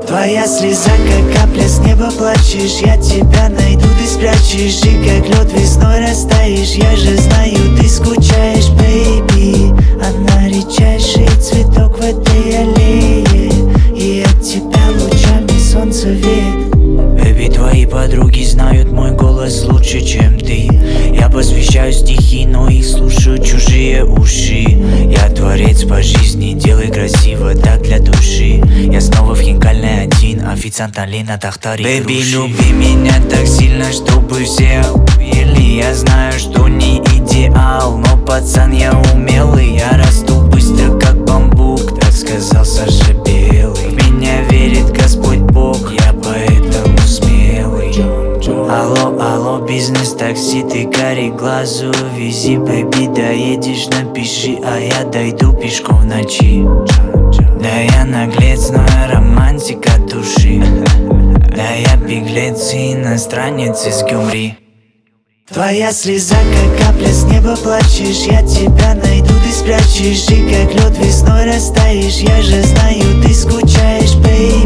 Твоя слеза, как капля с неба плачешь. Я тебя найду, ты спрячешь. И как лед весной растаешь. Я же знаю, ты скучаешь, бэйби. Она редчайший цветок в этой аллее. И от тебя лучами солнца веет. Бэби, твои подруги знают мой голос лучше, чем ты. Я посвящаю стихи, но их слушают чужие уши. Я творец по жизни, делай красиво так для души. Я снова в хинкальной один, официант Алина Тахтари. Бэби, люби меня так сильно, чтобы все охуели. Я знаю, что не идеал, но пацан я умелый. Я расту быстро, как бамбук, так сказал Саша Белый. В меня верит Господь Бог, я поэтому смелый. Алло, алло, бизнес-такси, ты кори глазу вези, бэби, доедешь, напиши, а я дойду пешком в ночи. Да я наглец, но я романтик от души. Да я беглец и иностранец из Гюмри. Твоя слеза, как капля с неба плачешь. Я тебя найду, ты спрячешь. И как лед весной растаешь. Я же знаю, ты скучаешь, бэйби.